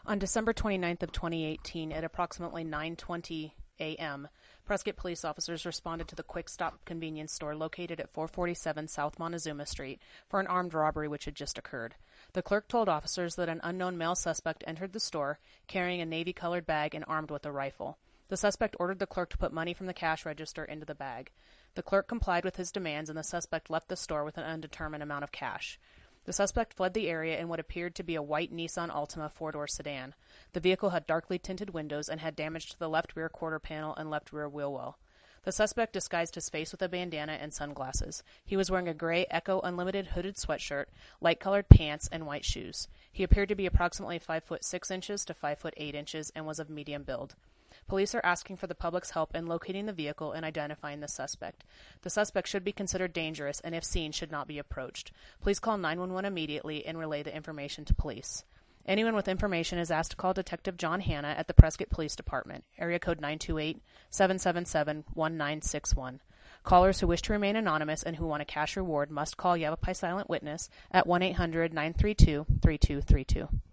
On December 29th of 2018, at approximately 9:20 a.m., Prescott police officers responded to the Quick Stop convenience store located at 447 South Montezuma Street for an armed robbery which had just occurred. The clerk told officers that an unknown male suspect entered the store carrying a navy-colored bag and armed with a rifle. The suspect ordered the clerk to put money from the cash register into the bag. The clerk complied with his demands, and the suspect left the store with an undetermined amount of cash. The suspect fled the area in what appeared to be a white Nissan Altima four-door sedan. The vehicle had darkly tinted windows and had damage to the left rear quarter panel and left rear wheel well. The suspect disguised his face with a bandana and sunglasses. He was wearing a gray Echo Unlimited hooded sweatshirt, light-colored pants, and white shoes. He appeared to be approximately 5'6" to 5'8" and was of medium build. Police are asking for the public's help in locating the vehicle and identifying the suspect. The suspect should be considered dangerous and, if seen, should not be approached. Please call 911 immediately and relay the information to police. Anyone with information is asked to call Detective John Hanna at the Prescott Police Department, area code 928-777-1961. Callers who wish to remain anonymous and who want a cash reward must call Yavapai Silent Witness at 1-800-932-3232.